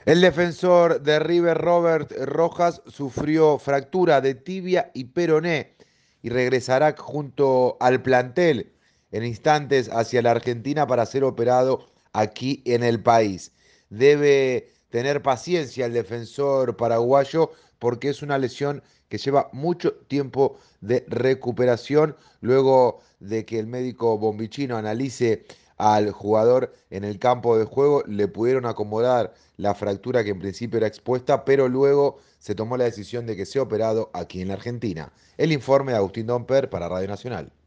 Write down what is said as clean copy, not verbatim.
El defensor de River, Robert Rojas, sufrió fractura de tibia y peroné y regresará junto al plantel en instantes hacia la Argentina para ser operado aquí en el país. Debe tener paciencia el defensor paraguayo porque es una lesión que lleva mucho tiempo de recuperación luego de que el médico bombichino analice al jugador en el campo de juego, le pudieron acomodar la fractura que en principio era expuesta, pero luego se tomó la decisión de que sea operado aquí en la Argentina. El informe de Agustín Domper para Radio Nacional.